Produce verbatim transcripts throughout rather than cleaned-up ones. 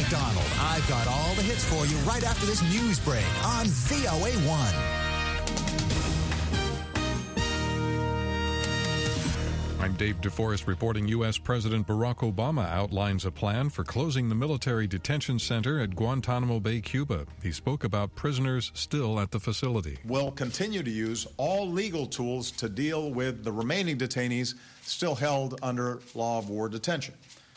McDonald. I've got all the hits for you right after this news break on V O A one. I'm Dave DeForest reporting U S. President Barack Obama outlines a plan for closing the military detention center at Guantanamo Bay, Cuba. He spoke about prisoners still at the facility. We'll continue to use all legal tools to deal with the remaining detainees still held under law of war detention.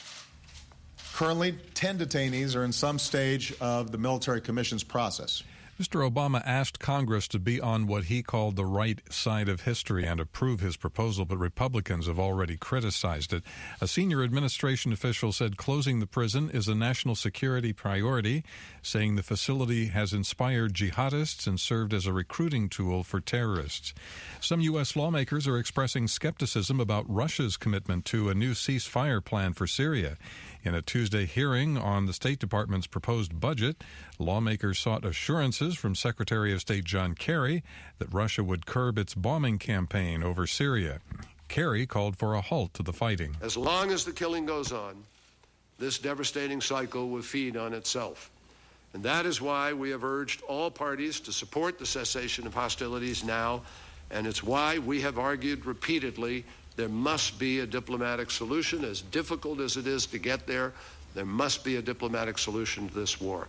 Currently, ten detainees are in some stage of the military commissions process. Mister Obama asked Congress to be on what he called the right side of history and approve his proposal, but Republicans have already criticized it. A senior administration official said closing the prison is a national security priority, saying the facility has inspired jihadists and served as a recruiting tool for terrorists. Some U S lawmakers are expressing skepticism about Russia's commitment to a new ceasefire plan for Syria. In a Tuesday hearing on the State Department's proposed budget, lawmakers sought assurances from Secretary of State John Kerry that Russia would curb its bombing campaign over Syria. Kerry called for a halt to the fighting. As long as the killing goes on, this devastating cycle will feed on itself. And that is why we have urged all parties to support the cessation of hostilities now, and it's why we have argued repeatedly there must be a diplomatic solution. As difficult as it is to get there, there must be a diplomatic solution to this war.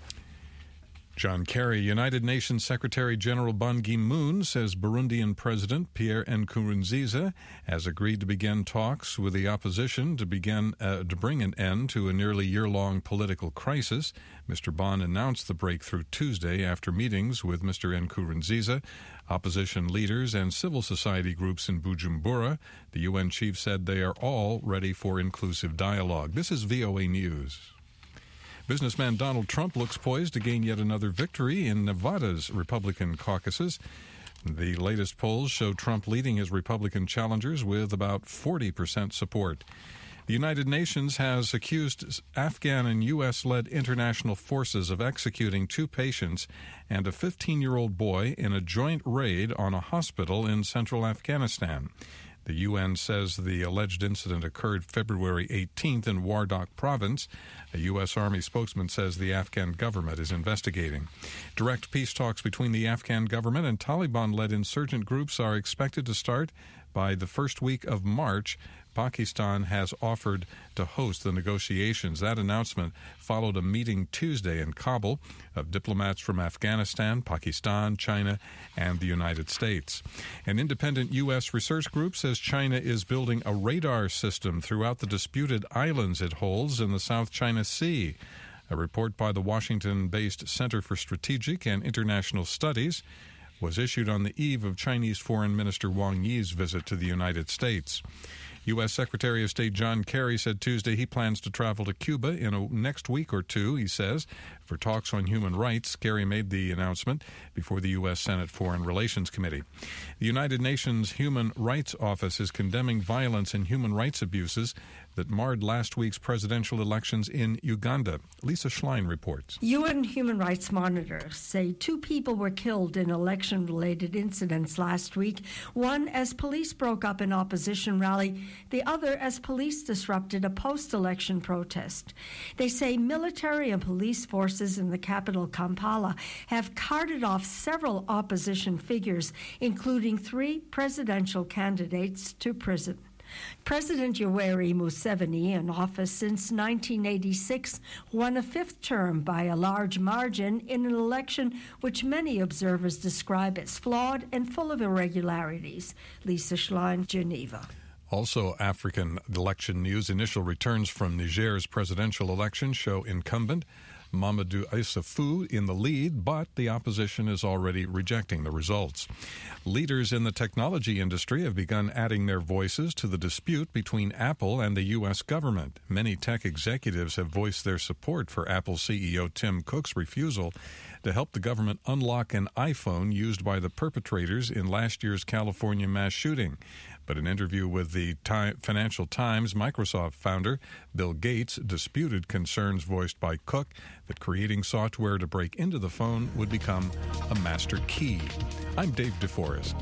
John Kerry. United Nations Secretary General Ban Ki-moon says Burundian President Pierre Nkurunziza has agreed to begin talks with the opposition to begin uh, to bring an end to a nearly year-long political crisis. Mister Ban announced the breakthrough Tuesday after meetings with Mister Nkurunziza, opposition leaders, and civil society groups in Bujumbura. The U N chief said they are all ready for inclusive dialogue. This is V O A News. Businessman Donald Trump looks poised to gain yet another victory in Nevada's Republican caucuses. The latest polls show Trump leading his Republican challengers with about forty percent support. The United Nations has accused Afghan and U S-led international forces of executing two patients and a fifteen-year-old boy in a joint raid on a hospital in central Afghanistan. The U N says the alleged incident occurred February eighteenth in Wardak province. A U S. Army spokesman says the Afghan government is investigating. Direct peace talks between the Afghan government and Taliban-led insurgent groups are expected to start by the first week of March. Pakistan has offered to host the negotiations. That announcement followed a meeting Tuesday in Kabul of diplomats from Afghanistan, Pakistan, China, and the United States. An independent U S research group says China is building a radar system throughout the disputed islands it holds in the South China Sea. A report by the Washington-based Center for Strategic and International Studies was issued on the eve of Chinese Foreign Minister Wang Yi's visit to the United States. U S. Secretary of State John Kerry said Tuesday he plans to travel to Cuba in a next week or two, he says, for talks on human rights. Kerry made the announcement before the U S. Senate Foreign Relations Committee. The United Nations Human Rights Office is condemning violence and human rights abuses that marred last week's presidential elections in Uganda. Lisa Schlein reports. U N human rights monitors say two people were killed in election-related incidents last week, one as police broke up an opposition rally, the other as police disrupted a post-election protest. They say military and police forces in the capital, Kampala, have carted off several opposition figures, including three presidential candidates, to prison. President Yoweri Museveni, in office since nineteen eighty-six, won a fifth term by a large margin in an election which many observers describe as flawed and full of irregularities. Lisa Schlein, Geneva. Also, African election news. Initial returns from Niger's presidential election show incumbent Mamadou Issoufou in the lead, but the opposition is already rejecting the results. Leaders in the technology industry have begun adding their voices to the dispute between Apple and the U S government. Many tech executives have voiced their support for Apple C E O Tim Cook's refusal to help the government unlock an iPhone used by the perpetrators in last year's California mass shooting. But an interview with the Time, Financial Times, Microsoft founder Bill Gates disputed concerns voiced by Cook that creating software to break into the phone would become a master key. I'm Dave DeForest.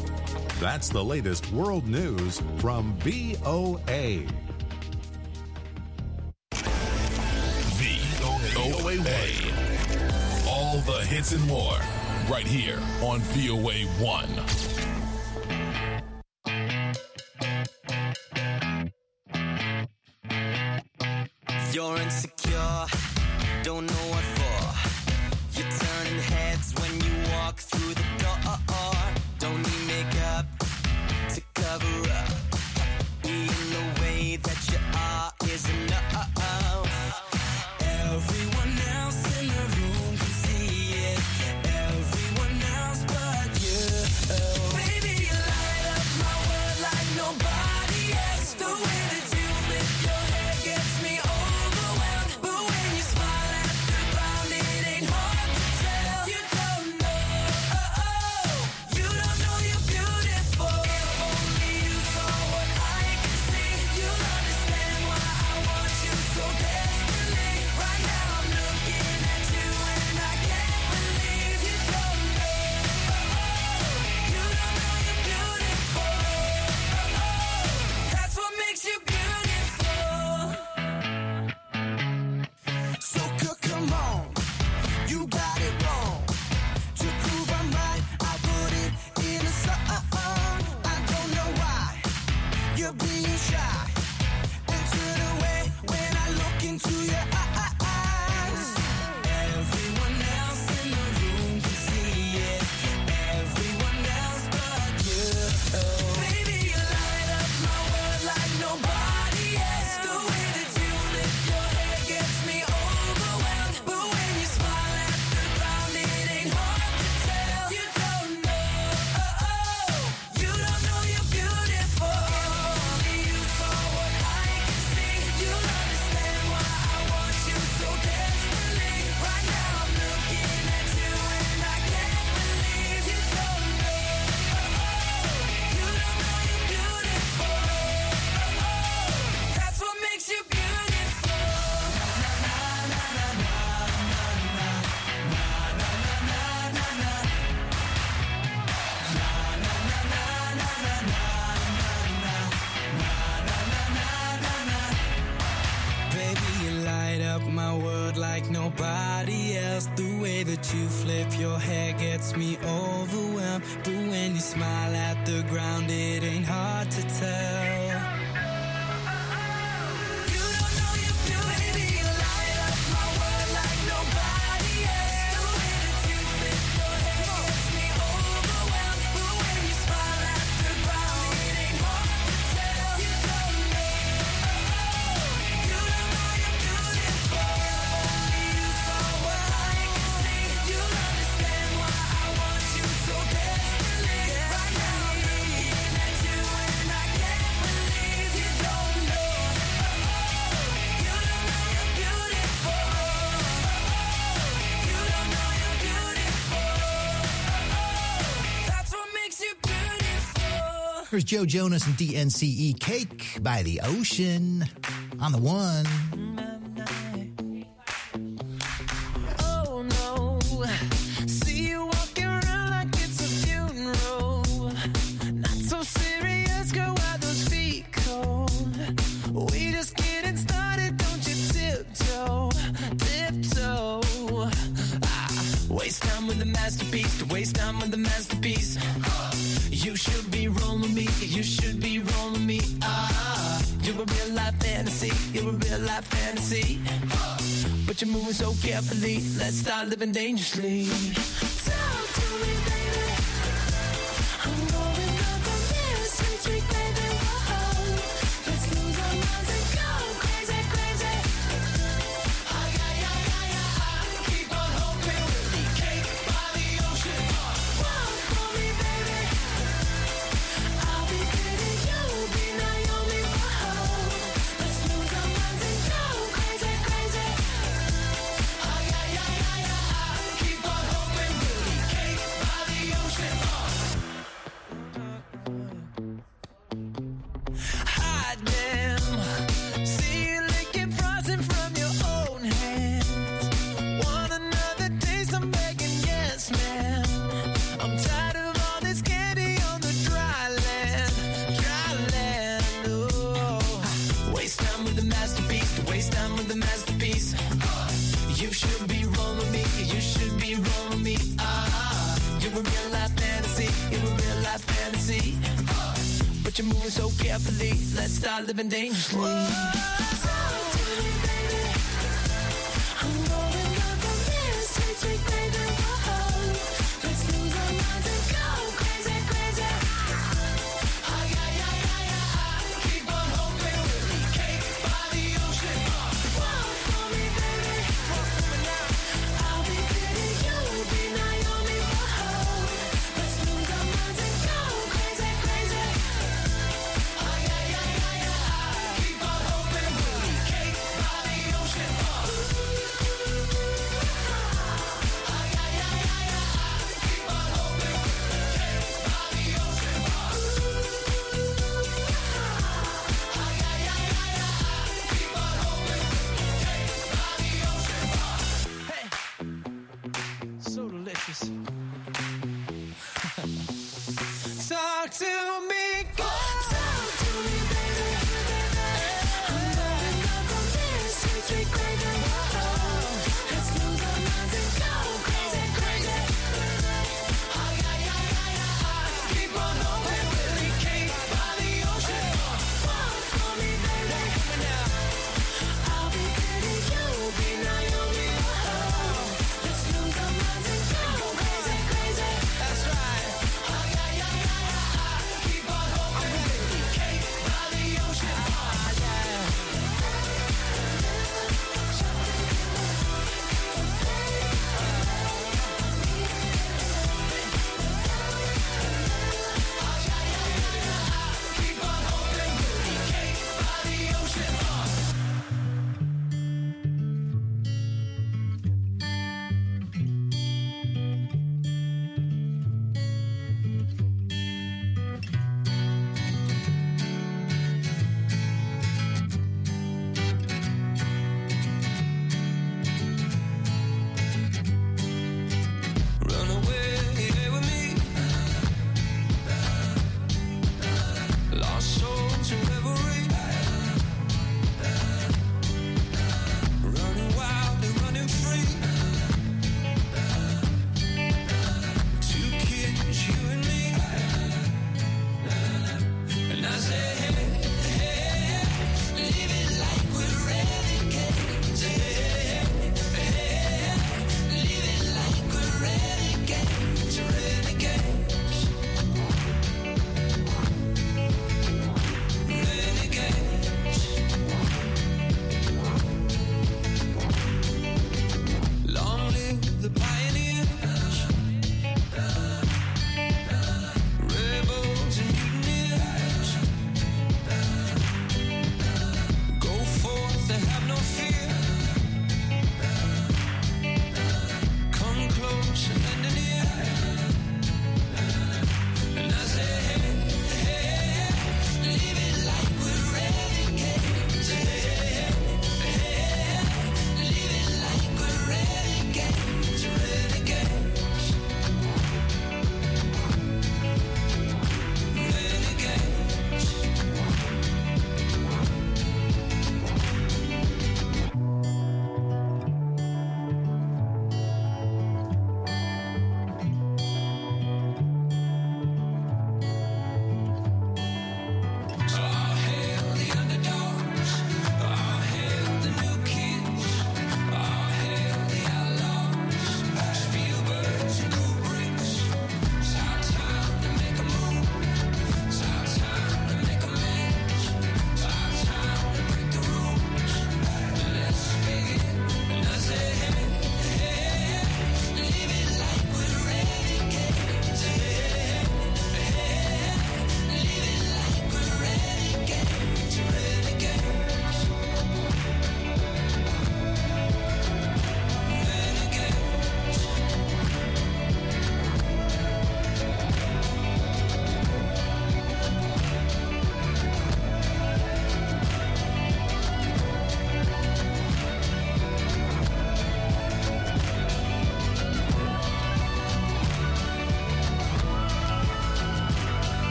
That's the latest world news from V O A. V O one. All the hits and more, right here on V O A one. You're insecure, don't know what for. You're turning heads when you walk through the door. Don't need makeup to cover up. Being the way that you are is enough. Everyone else in the room can see it. Everyone else but you. Baby, you light up my world like nobody else. The way that you flip your hair gets me overwhelmed. But when you smile at the ground, it ain't hard to tell. You don't know, you don't know you're beautiful. If only you saw what I can see, you'll understand why I want you so desperately. Right now I'm looking at you and I can't believe you don't know, you don't know you're beautiful. That's what makes you beautiful. So c- come on, you got it wrong. To prove I'm right, I put it in a song. I don't know why you're being shy and turn away when I look into your eyes. Everyone else in the room can see it. Everyone else but you. Baby, you light up my world like nobody else. The way that you flip your hair gets me overwhelmed. But when you smile at the ground, it ain't hard to tell. You don't know, you don't know you're beautiful. If only you saw what I can see, you'll understand why I want you so desperately. Right now I'm looking at you and I can't believe you don't know, you don't know you're beautiful. That's what makes you beautiful. Baby, you light up my world like nobody else. The way that you flip your hair gets me overwhelmed. But when you smile at the ground, it ain't hard to tell. You don't know you're beautiful. Baby, you light up my world like nobody else. The way that you flip your hair gets me overwhelmed. But when you smile at the ground, it ain't hard to tell. You don't know, you don't know you're beautiful. If only you saw what I can see, you'll understand why I want you so desperately. Right now I'm looking at you and I can't believe you don't know, you don't know you're beautiful. You don't know you're beautiful. That's what makes you beautiful. Here's Joe Jonas and D N C E, Cake by the Ocean on the one. Oh no, see you walking around like it's a funeral. Not so serious, girl, why those feet cold? We just getting started, don't you tiptoe, tiptoe. Ah, waste time with the masterpiece, to waste time with the masterpiece. You should be rolling me, you should be rolling me. Ah, you're a real life fantasy, you're a real life fantasy. But you're moving so carefully, let's start living dangerously. Talk to me, baby. I'm going up on this sweet, sweet baby. Whoa. Let's lose our minds and go crazy, crazy. Ay, ay, ay, ay, ay. Keep on hoping we'll be cake by the ocean. Walk for me, baby. I'll be pretty, you'll be Naomi. Whoa. Let's lose our minds and go crazy, crazy. Ay, ay, ay, ay, ay. Keep on hoping we'll be cake by the ocean. Hide them. See you licking frosting from your own hands. Want another taste? I'm begging, yes, ma'am. I'm tired of all this candy on the dry land, dry land. Oh, waste time with the masterpiece, to waste time with the masterpiece. You should be but you're moving so carefully. Let's start living dangerously. Whoa, talk to me, baby. I'm going up on this sweet, sweet baby. Whoa, let's lose our minds and go crazy, crazy. Oh, yeah, yeah, yeah, yeah. Keep on hoping we'll be cake by the ocean. Walk for me, baby. Walk for me now. I'll be Biddy, you'll be Naomi. Whoa, let's lose our minds and go crazy, crazy. Oh, yeah, yeah, yeah, yeah. Keep on hoping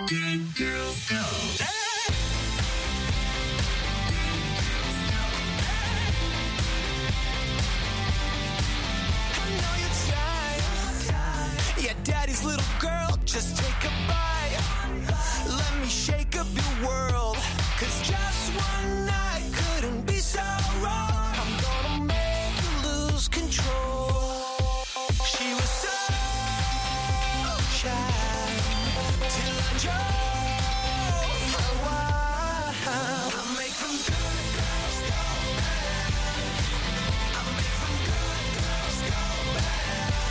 Good girls go. Yeah, daddy's little girl, just take a bite. Let me shake up your world. Cause just one night couldn't be so wrong. I'm gonna make you lose control. She was so shy till I drove her wild. I make them good girls go bad. I make them good girls go bad.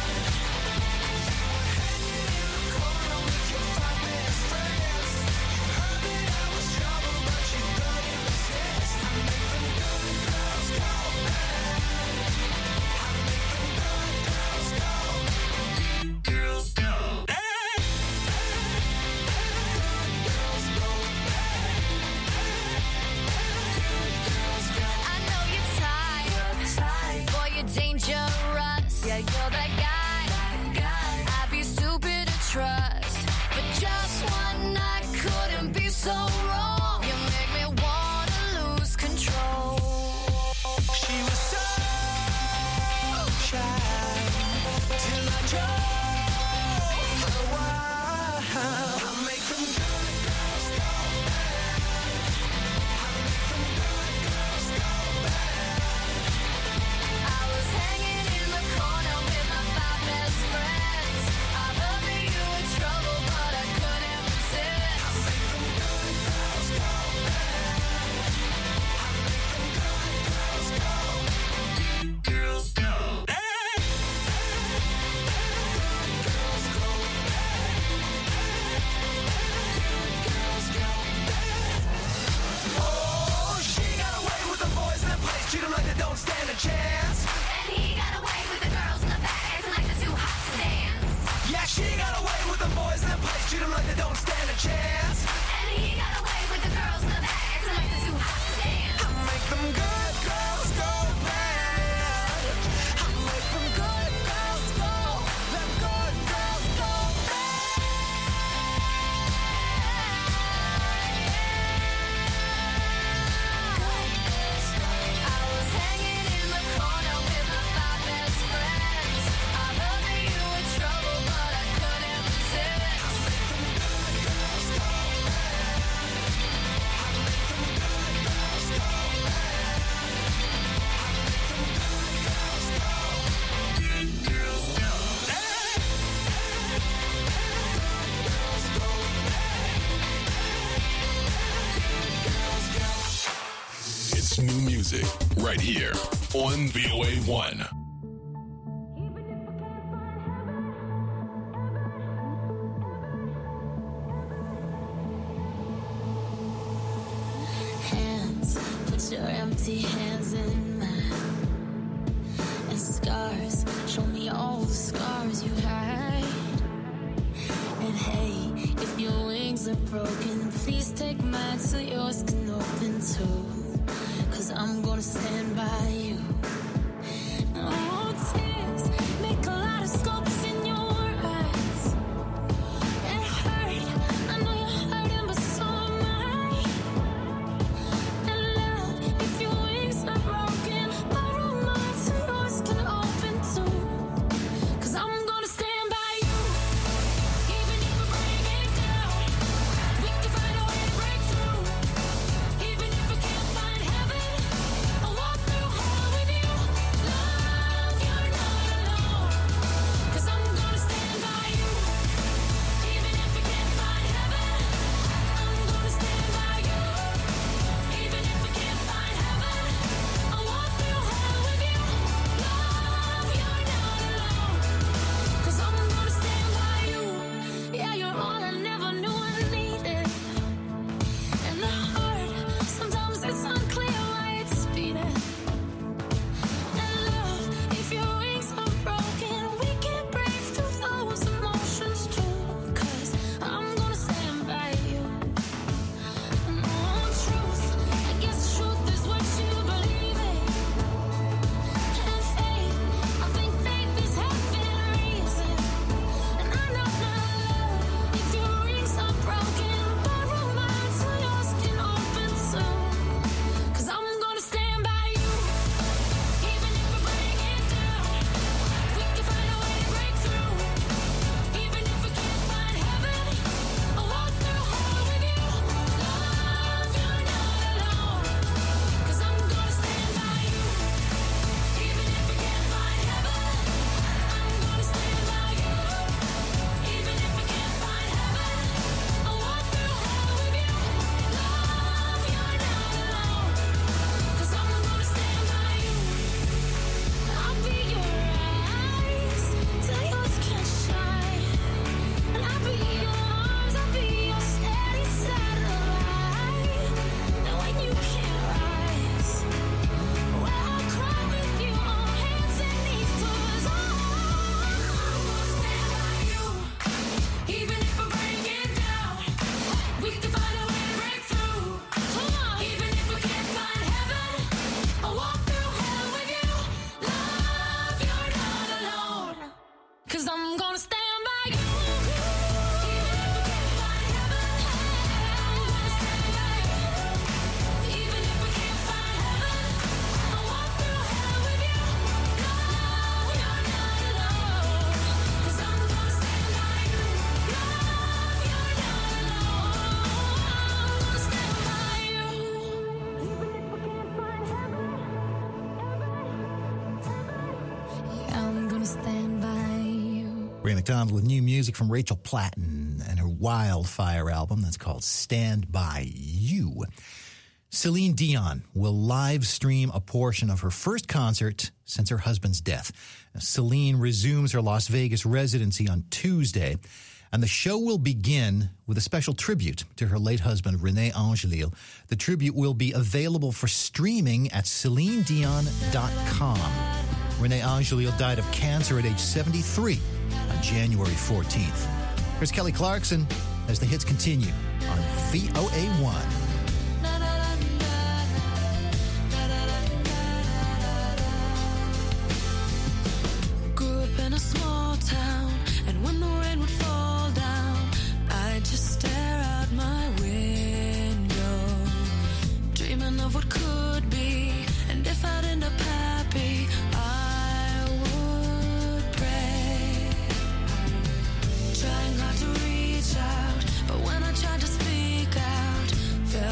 Dangerous, yeah, you're that guy. that guy. I'd be stupid to trust, but just one night couldn't be so wrong. You make me wanna lose control. She was so shy till I drove her wild. I make them good girls go bad. I make them good girls go bad. I was hanging in the corner with my five best friends. I heard that you were trouble, but I couldn't resist. I make them good girls go bad. I make them good girls go. Good girls go bad. Good girls go bad. Good girls go bad. Oh, she got away with the boys in the place. Treat 'em like they don't stand a chance. And he got away with the girls in the back, acting like they're too hot to dance. Yeah, she got away with the boys in the place. Treat 'em like they don't stand a chance. And he got away with the girls in the back, acting like they're too hot to dance. I make them good girls go bad. I make them good girls go. The good girls go bad. I was hanging in the corner with my five best friends. I heard that you were trouble, but I couldn't resist. I make them good girls go bad. I make them good girls go bad. I make them good girls go. Good girls go bad. Good girls go bad. Good girls go. It's new music right here on V O A one. Hands, put your empty hands in mine. And scars, show me all the scars you hide. And hey, if your wings are broken, please take mine so yours can open too. Cause I'm gonna stand by you. Oh, tears make a lot of scopes in your eyes. It hurt, I know you're hurting, but so am I. And love, if your wings are broken, borrow mine so yours can open too. Cause I'm gonna stand by you. Even if we break it down, we can find a way to break through. Even if we can't find heaven, I'll walk through hell. stand by you. Even if we can't find heaven, I'm gonna stand by you. Even if we can't find heaven, I'll walk through hell with you. No, you're not alone, 'cause I'm gonna stand by you. Love, you're not alone, I'm gonna stand by you. Even if we can't find heaven, yeah, I'm gonna stand by you. Ray McDonald with new music from Rachel Platten and her Wildfire album that's called Stand By You. Celine Dion will live stream a portion of her first concert since her husband's death. Celine resumes her Las Vegas residency on Tuesday, and the show will begin with a special tribute to her late husband, René Angelil. The tribute will be available for streaming at celine dion dot com. René Angelil died of cancer at age seventy-three on January fourteenth. Here's Kelly Clarkson as the hits continue on V O A one. Grew up in a small town, and when the rain would fall down, I'd just stare out my window, dreaming of what could be. And if I'd end up happy, I would pray, trying hard to reach out, but when I tried to speak out, felt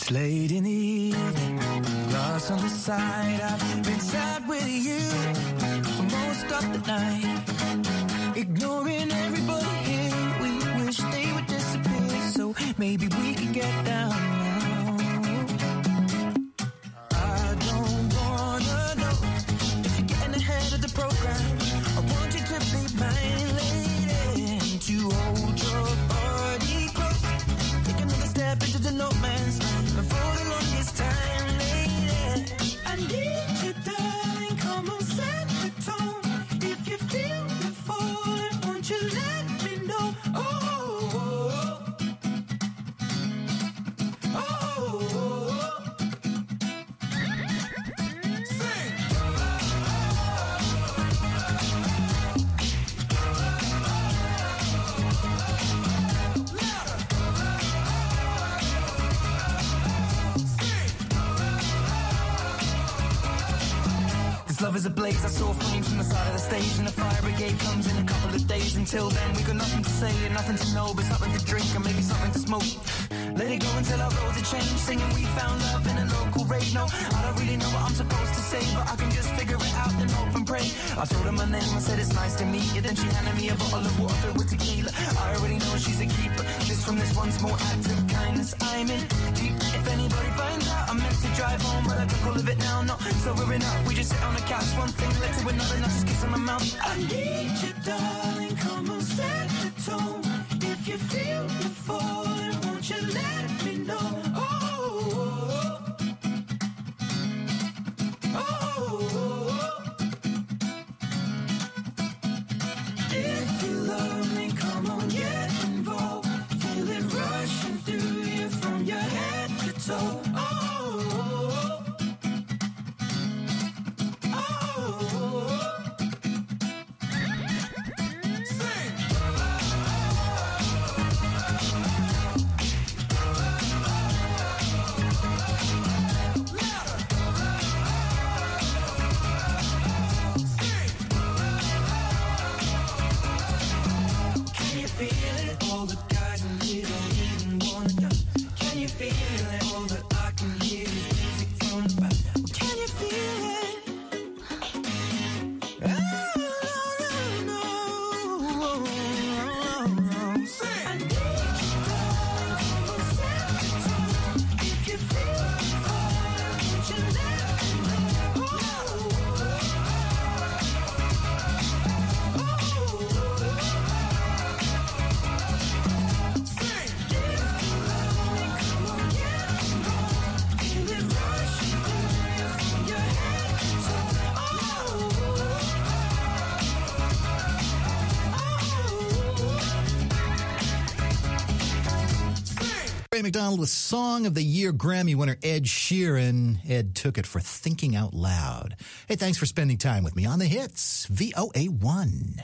It's late in the evening, glass on the side. I've been sad with you for most of the night, ignoring everybody here. We wish they would disappear, so maybe we could get down now. I don't wanna know if you're getting ahead of the program. I want you to be my lady, to hold your body close. Take another step into the no man's land. For the longest time, lady, I need you, darling. Come on, set the tone. If you feel the falling, won't you let me know? Oh, oh, oh, oh, oh. Sing. This love is a blaze. I saw flames from the side of the stage, and the fire brigade comes in a couple of days. Until then, we got nothing to say and nothing to know, but something to drink and maybe something to smoke. Let it go until our roads are changed. Singing we found love in a local rave. No, I don't really know what I'm supposed to say, but I can just figure it out and hope and pray. I told her my name, I said it's nice to meet you. Then she handed me a bottle of water filled with tequila. I already know she's a keeper. Just from this one small act of kindness, I'm in deep. If anybody finds out, I'm meant to drive home, but I took all of it now. No, sobering up, we just sit on the couch. One thing led to another, and I just kiss on my mouth. I need you, darling. Come on, set the tone. If you feel the falling, won't you let me know? Oh, oh, oh. If you love me, come on, get involved. Feel it rushing through you from your head to toe. Oh, McDonald with Song of the Year Grammy winner Ed Sheeran. Ed took it for thinking out loud. Hey, thanks for spending time with me on the hits. V O A one.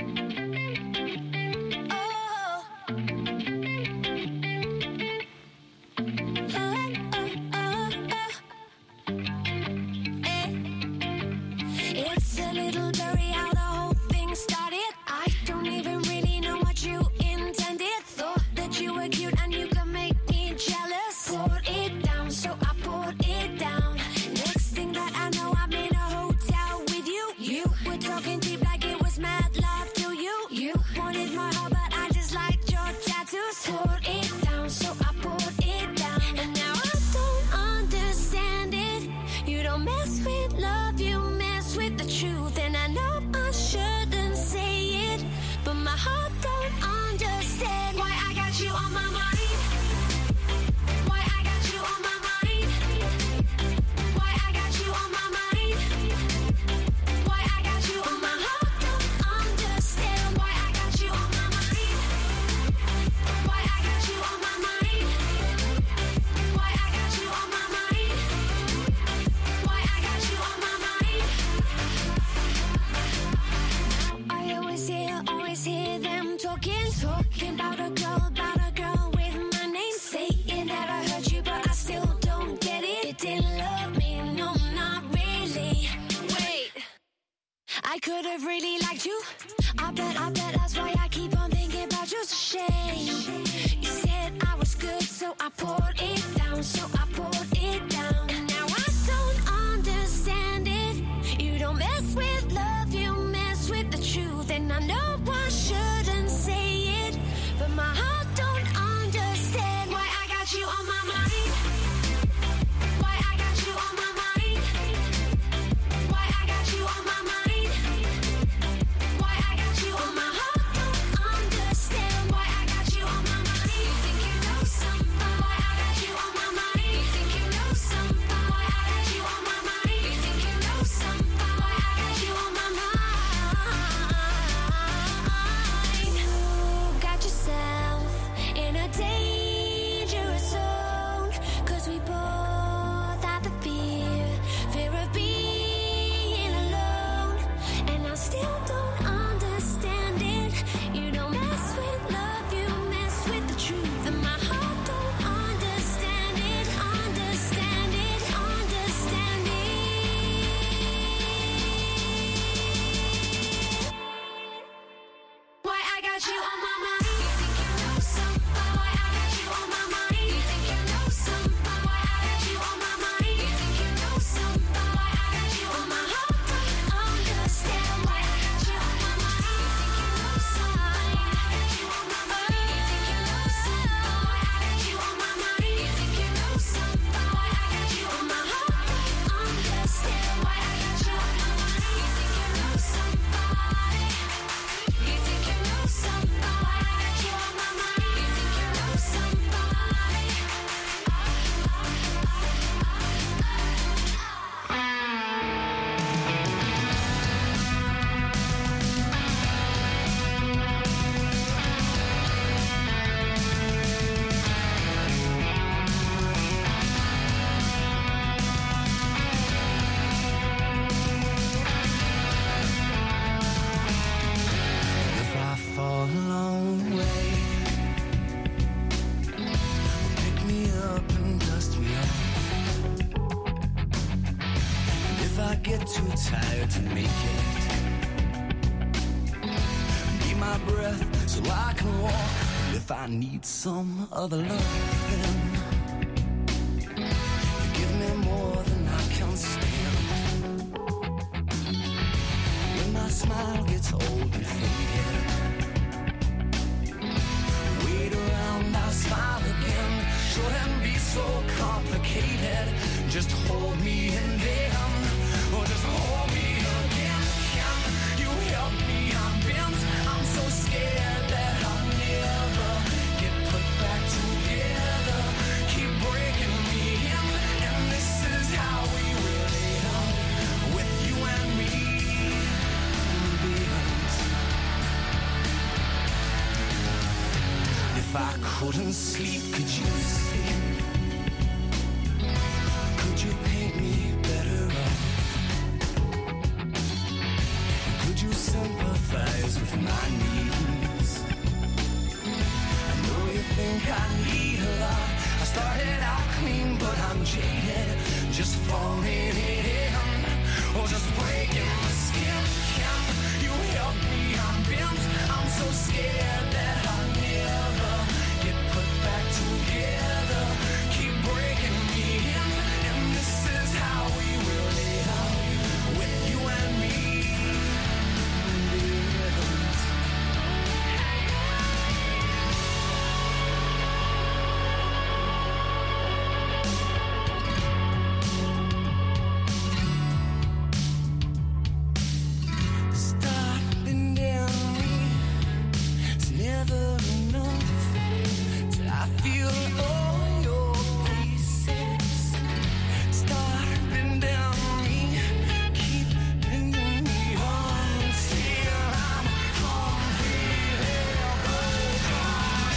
It's a little blurry how the whole thing started. I don't even really know what you intended. Thought that you were cute and you could make me jealous. Poured it down, so I poured it down. Next thing that I know, I'm in a hotel with you. You were talking deep like it was mad love to you. You wanted my heart, but I just liked your tattoos. Poured it down, so I poured it down. And now I don't understand it. You don't mess with love, you mess with the truth. And I know I shouldn't say it, but my heart don't understand why I got you on my mind. Why I got you on my mind. Why I got you on my mind. Why I got you on my heart don't understand why I got you on my mind. Why I got you on my mind. Why I got you on my mind. Why I got you on my mind. I always hear, always hear them talking, talking about a girl, about a girl with my name, saying that I hurt you, but I still don't get it. It didn't love me, no, not really. Wait, I could have really liked you. I bet, I bet that's why I keep on thinking about you. It's a shame. You said I was good, so I poured it down, so I got you on my mind. You think you know some, boy, I got you on my mind. You think you know some, boy, I got you on my mind. You think you know some, boy, I got you on my heart. Understand why I got you on my mind. You think you know some, boy, I got you on my mind. You think you know some, boy, I got you on my mind. You think you know some, boy, I got you on my heart. Understand why I got you on my mind. You think you know somebody. You think you know somebody. I got you on my mind. You think you know somebody. If I fall a long way, pick me up and dust me off. And if I get too tired to make it, need my breath so I can walk. And if I need some other love, then you give me more than I can stand. When my smile gets old and faded, wait around, I'll smile again. Shouldn't be so complicated. Just hold me and then, or just hold me again. Can you help me? I'm bent. I'm so scared that I'll never get put back together. Keep breaking me in, and this is how we really end. With you and me, bent. If I couldn't sleep, could you sleep? Could you paint me better off? Could you sympathize with my needs? I know you think I need a lot. I started out clean, but I'm jaded. Just falling in, or just breaking my skin. Can you help me? I'm bent. I'm so scared that I'll never get put back together. Keep breaking me in, and this is how we will live. With you and me. Starting down me, it's never enough till I feel all your pieces. Starting down me, keep bending me on till I'm completely broken.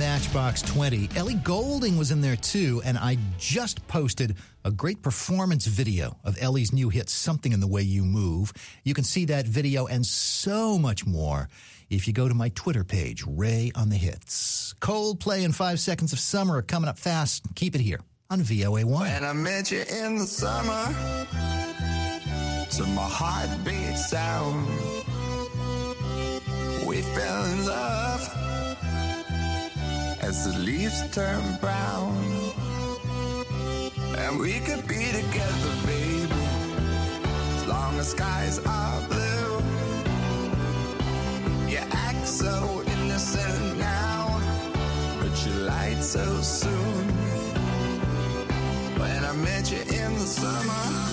Matchbox twenty. Ellie Goulding was in there too, and I just posted a great performance video of Ellie's new hit, Something in the Way You Move. You can see that video and so much more if you go to my Twitter page, Ray on the Hits. Coldplay and Five Seconds of Summer are coming up fast. Keep it here on V O A one. When I met you in the summer, to my heartbeat sound, we fell in love as the leaves turn brown. And we could be together, baby, as long as skies are blue. You act so innocent now, but you lied so soon. When I met you in the summer,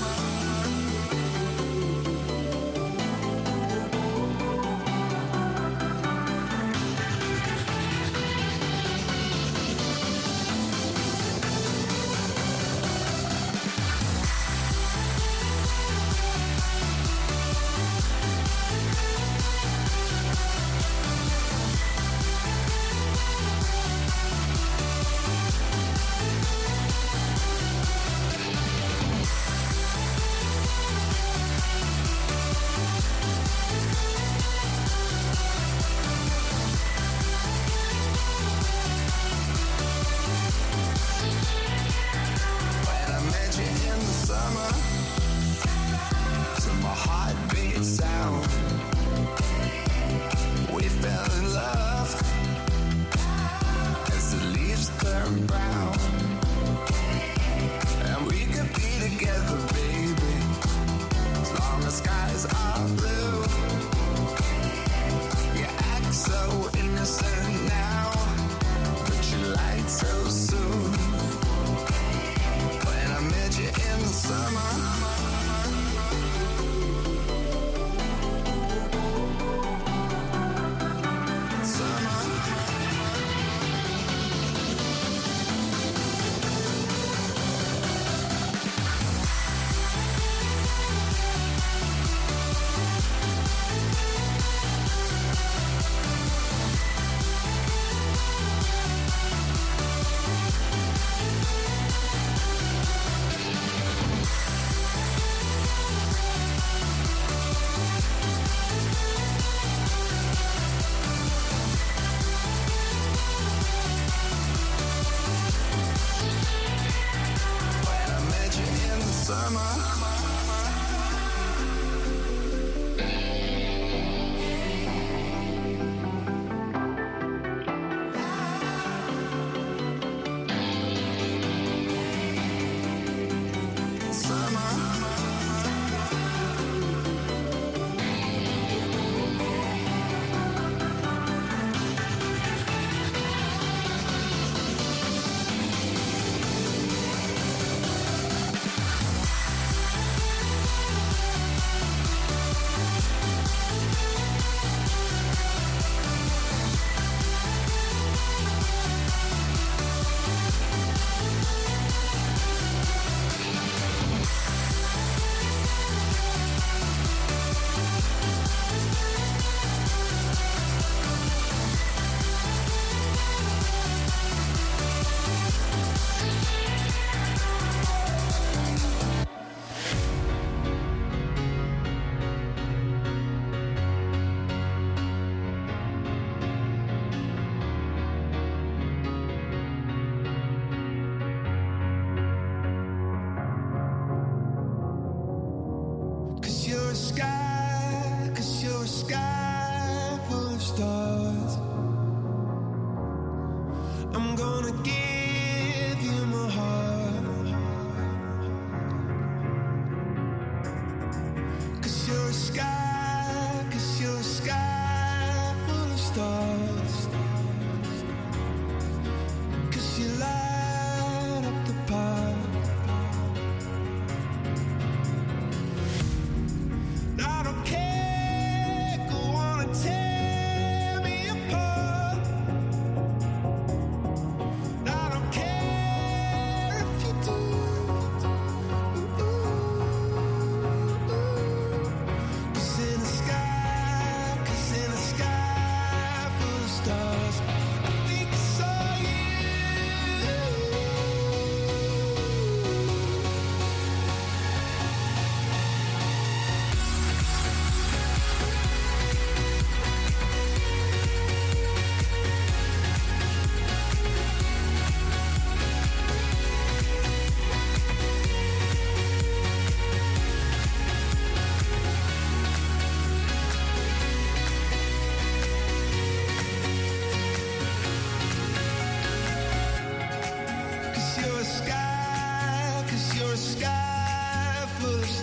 I don't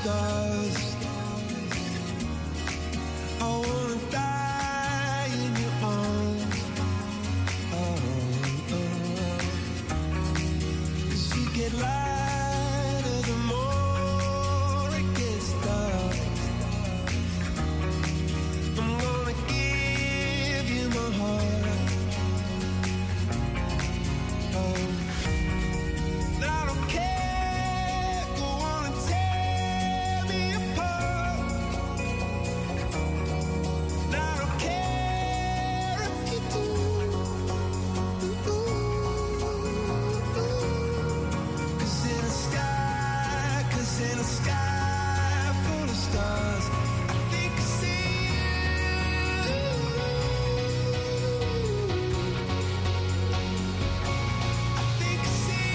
stars. I wanna die in your arms. Oh, oh. 'Cause you get lighter the more it gets dark. I'm gonna give you my heart. Oh, I don't care. Go on and tear me apart. I don't care if you do. Cause in a sky, cause in a sky full of stars, I think I see you. I think I see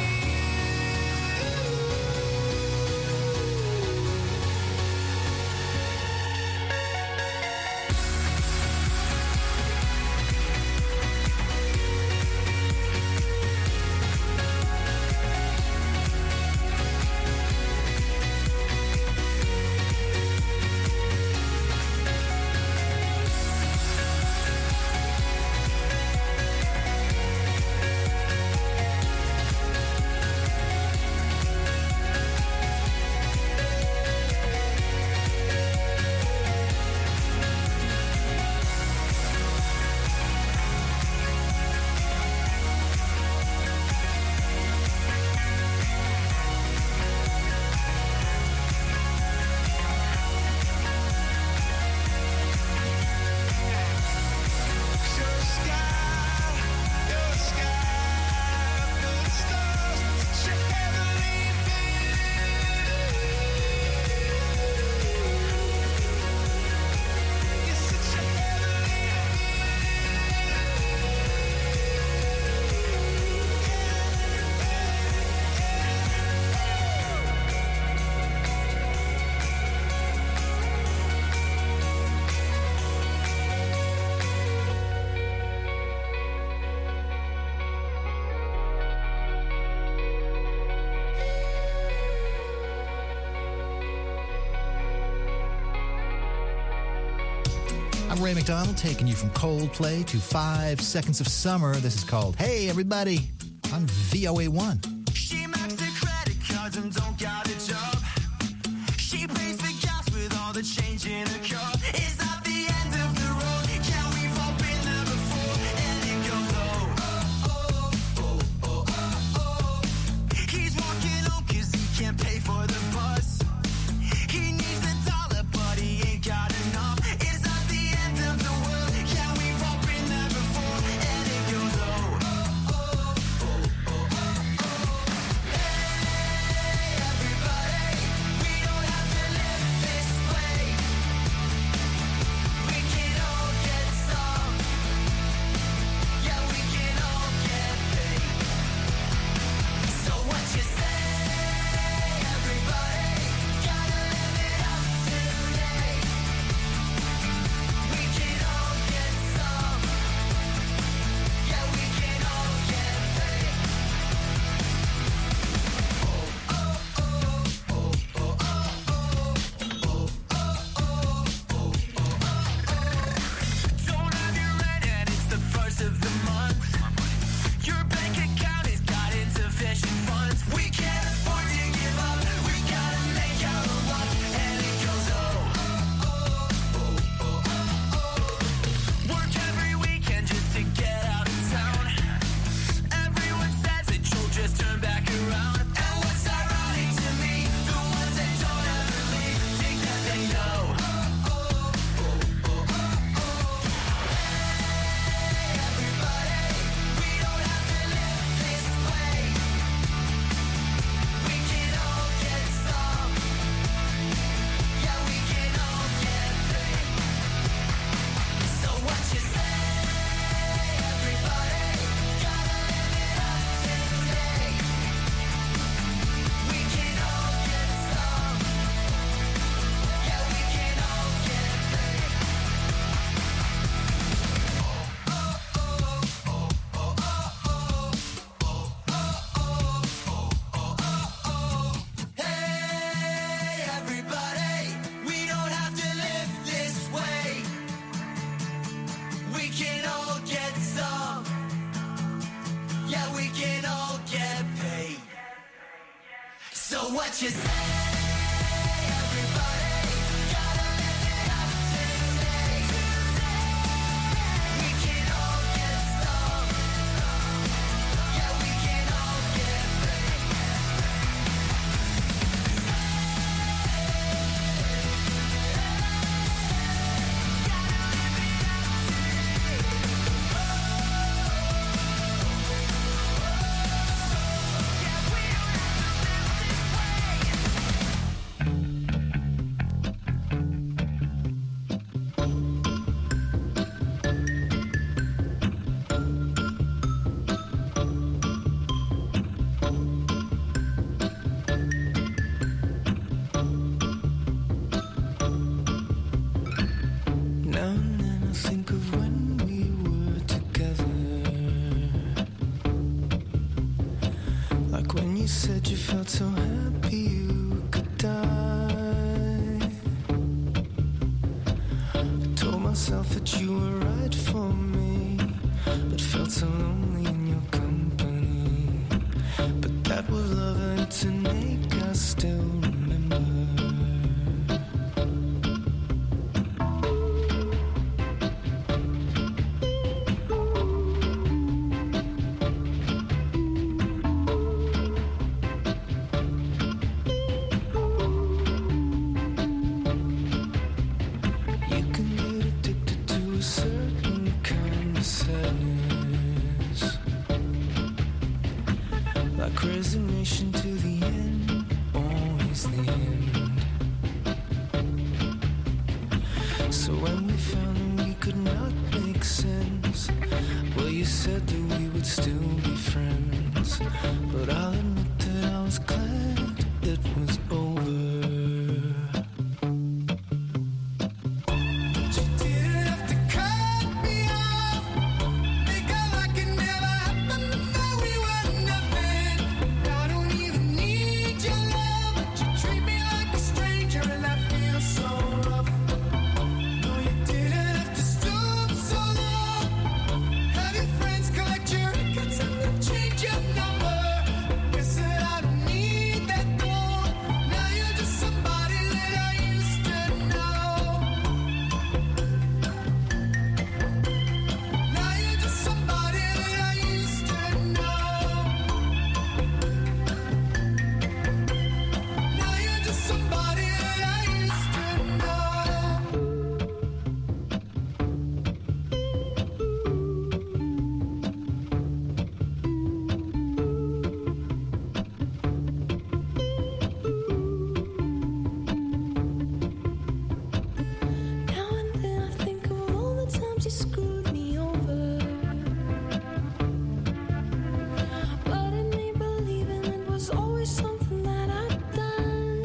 I'm Ray McDonald, taking you from Coldplay to Five Seconds of Summer. This is called Hey Everybody on V O A one. She maxed the credit cards and don't got a job. She pays for gas with all the change in her car. Is that the end of the road? Yeah, we've all been there before. And it goes, oh, oh, oh, oh, oh, oh, oh. He's walking home 'cause he can't pay for the bus. He needs a dollar, but he ain't got enough. Is that the end of the world? Yeah, we've all been there before. And it goes, oh, oh, oh, oh, oh, oh, oh. Hey, everybody, we don't have to live this way. So what you say, everybody? Gotta live it up today. We can all get some. Yeah, we can all get paid. Now and then I think of when we were together, like when you said you felt so happy you could die. I told myself that you were right for me, but felt so lonely in your company. But that was love and to make us still remember. You can get addicted to a certain kind of sadness, like resignation to the end, always the end. So when we found that we could not make sense, well, you said that we would still be friends. But I'll admit that I was glad it was over. You didn't have to cut me off, make it like it never happened, to know we were nothing. I don't even need your love, but you treat me like a stranger, and I feel so rough. No, you didn't have to stoop so low, have your friends collect your records and then change your number. Guess that I don't need that though. Now you're just somebody that I used to know. Now you're just somebody that I used to know. Now you're just somebody that I used to know. Now and then I think of all the times you screwed me over, but in me believing it was always something that I'd done.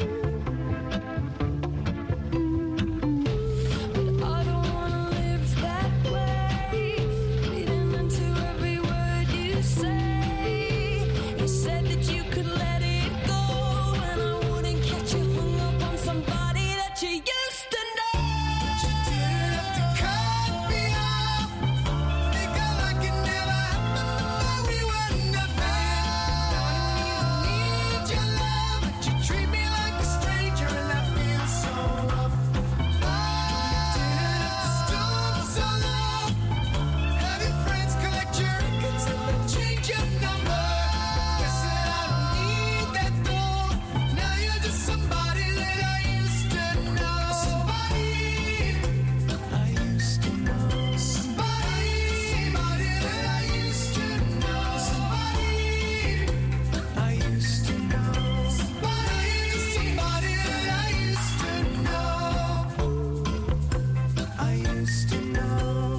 But I don't wanna live that way, reading into every word you say. You said that you could let it go, and I wouldn't catch you hung up on somebody that you used to know. But you didn't have to cut me off, make it like it never happened, to know we were nothing. I don't even need your love, but you treat me like a stranger, and I feel so rough. You didn't have to stoop so low, have your friends collect your records and then change your number. Guess that I don't need that though. Now you're just somebody that I used to know. Somebody I used to know. Somebody, somebody that I used to know. Somebody I used to know. Somebody, somebody that I used to know. I used to know.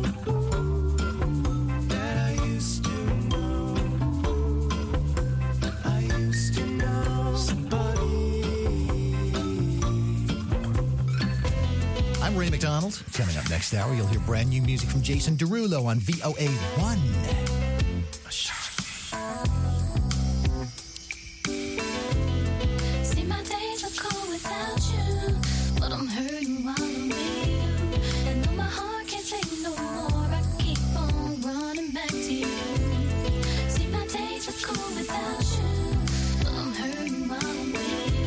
That I used to know. I used to know somebody. I'm Ray McDonald. Coming up next hour, you'll hear brand new music from Jason Derulo on V O A one. See, my days are cold without you, but I'm hurting while I'm with you. And though my heart can't take no more, I keep on running back to you. See, my days are cold without you, but I'm hurting while I'm with you.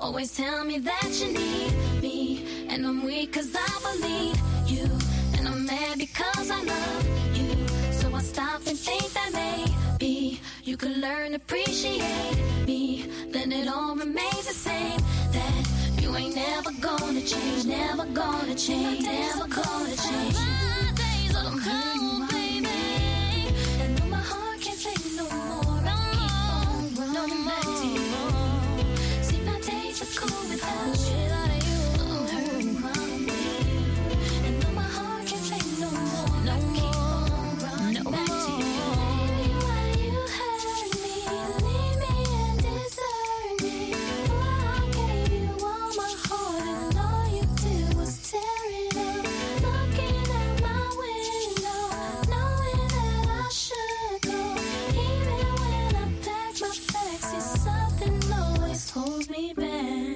always tell me that you need me, and I'm weak cause I believe you, and I'm mad because I love you. So I stop and think that maybe you could learn to appreciate me, then it all remains the same. That you ain't never gonna change, never gonna change, never gonna change. My days are cold, baby, and though my heart can't take no more, I keep on running back to you. See, my days are cold without you. I'm hurting, crying with you, and though my heart can't take no more, I keep on running back to you. Baby, why you hurt me, leave me and desert me? Why I gave you all my heart and all you did was tear it up. Looking out my window, knowing that I should go. Even when I pack my bags, see, something always holds me back.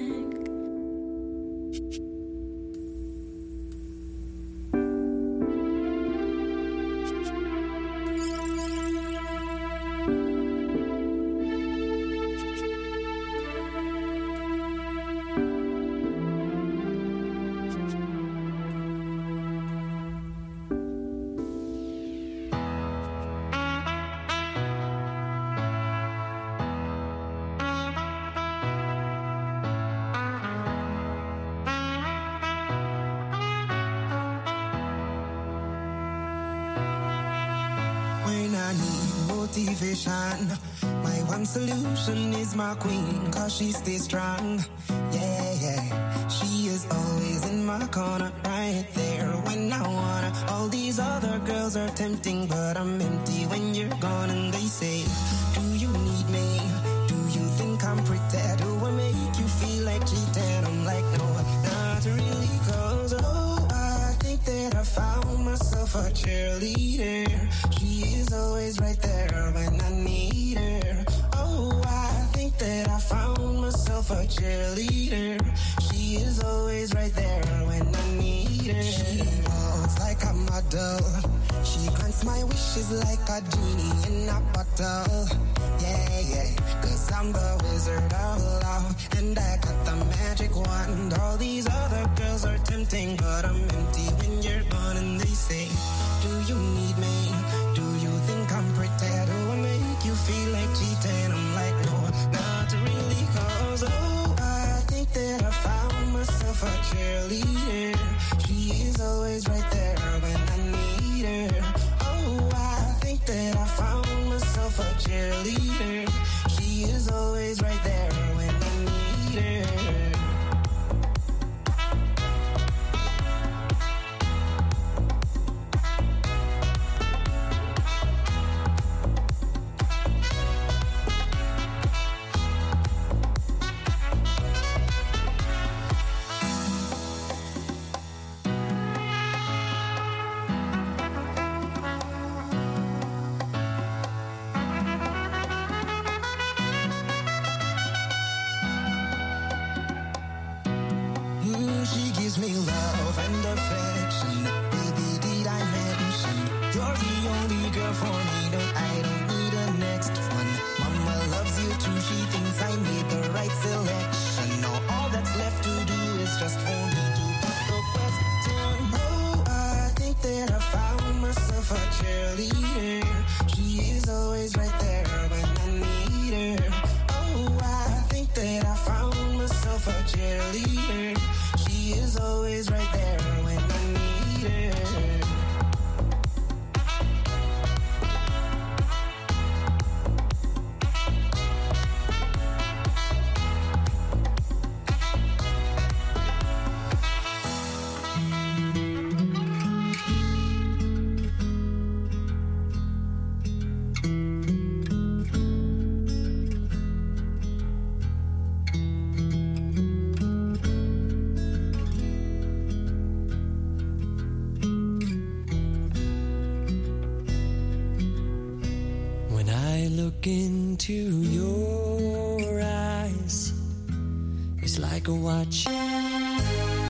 When I need motivation, my one solution is my queen, cause she stays strong. Yeah, yeah. She is always in my corner, right there when I wanna. All these other girls are tempting, but I'm empty when you're gone. And they say, do you need me? Do you think I'm pretty? Do I make you feel like cheating? I'm like, no, not really, cause oh, I think that I found myself a cheerleader. She is always right there when I need her. Oh, I think that I found myself a cheerleader. She is always right there when I need her. She walks like a model. She grants my wishes like a genie in a bottle. Yeah, yeah, cause I'm the wizard of love, and I got the magic wand. All these other girls are tempting, but I'm empty when you're gone. And they say, do you need me? Do you think I'm pretty? Do I make you feel like cheating? I'm like, no, not really, cause oh, I think that I found myself a cheerleader. She is always right there when I need her. Oh, I think that I found myself a cheerleader. She is always right there when I need her. Mm, she gives me love and affection. Baby, did I mention you're the only girl for me? No, I don't need a next one. Mama loves you too. She thinks I made the right selection. Now all that's left to do is just for me to put the question. Oh, I think that I found myself a cheerleader. She is always right there when I need her. Oh, I think that I found myself a cheerleader. She is always right there when I need her. When I look into your eyes, it's like a watch